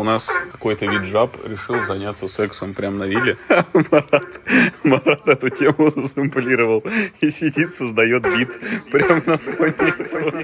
нас какой-то вид жаб решил заняться сексом прямо на вилле. Марат эту тему засэмплировал и сидит, создает бит прямо на фоне.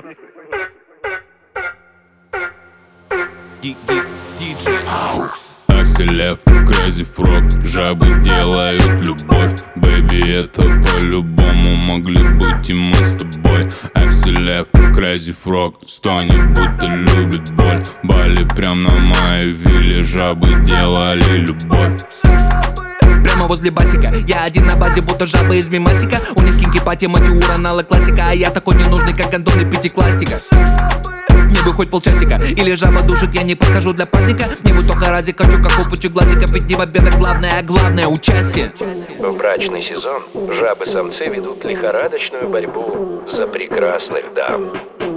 Акселев, Crazy Frog, жабы делают любовь. Бэйби, это по-любому могли быть и мы с тобой. Акселев, Crazy Frog, стонет, будто любит боль. Бали прям на моей вилле, жабы делали любовь. Прямо возле басика, я один на базе, будто жабы из мимасика. У них кинки, пати, матиура, нала классика. А я такой ненужный, как гандоны пятиклассника. Мне бы хоть полчасика, или жаба душит, я не подхожу для праздника. Мне бы только разик, хочу как купочек глазика. Ведь не победа главное, а главное участие. В брачный сезон жабы-самцы ведут лихорадочную борьбу за прекрасных дам.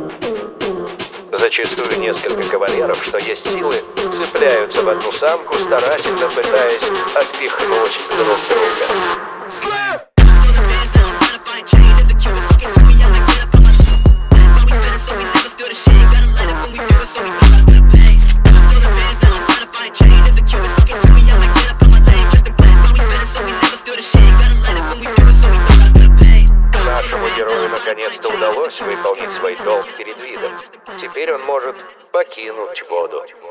Зачастую несколько кавалеров, что есть силы, цепляются в одну самку, старательно пытаясь отпихнуть друг друга. Нашему герою наконец-то удалось выполнить свой долг перед видом. Теперь он может покинуть воду.